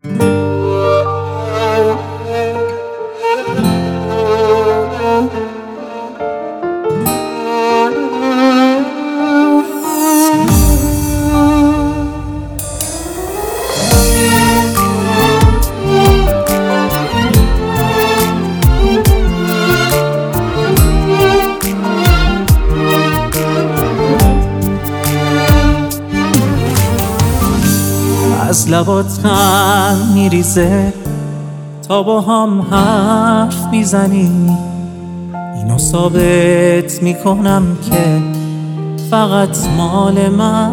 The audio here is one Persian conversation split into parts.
از لبات خم میریزه تا با هم حرف میزنی. اینو ثابت میکنم که فقط مال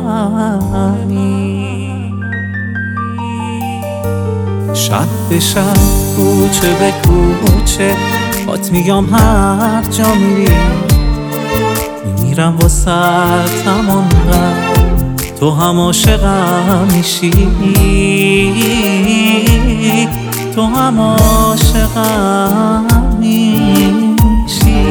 منی. شب به شب کوچه به کوچه بات میگم هر جا میری. میمیرم واسه تمام تو هم عاشقم میشی. تو هم عاشقم میشی.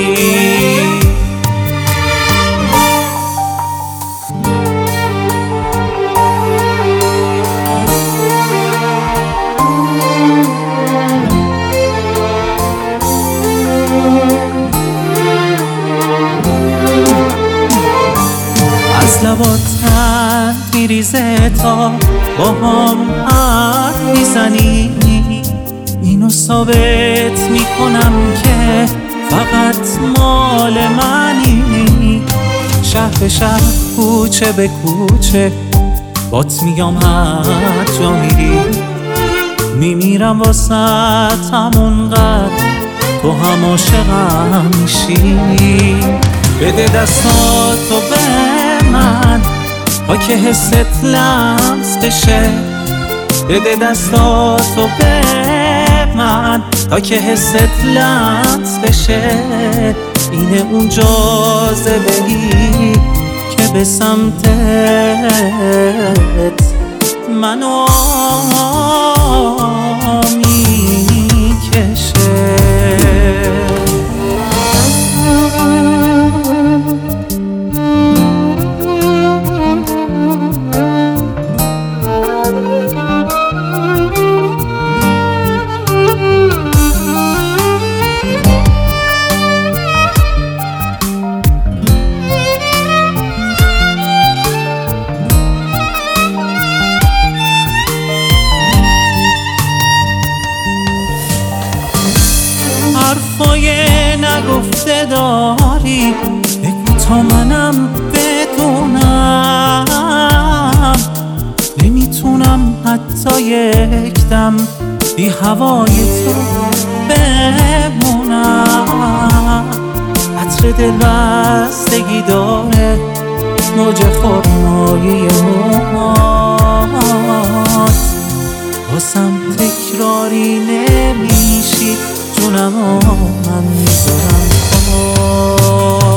از لبات خند میریزه تا با هم حرف میزنی. اینو ثابت میکنم که فقط مال منی. شهر به شهر کوچه به کوچه بات میگم هر جا میری. میمیرم واسه همونقدر تو هم عاشقم میشی. بده دستاتو به من تا که حست لمس بشه. بده دستاتو به من تا که حست لمس بشه. اینه اون جاذبه‌ای که به سمتت منو میکشه. حرفای نگفته داری بگو تا منم بدونم. نمیتونم حتی یک دم بی هوای تو بمونم. عطر دل بستگی داره موج خرمایی موهات. بازم تکراری نمیشی جونم من میذارم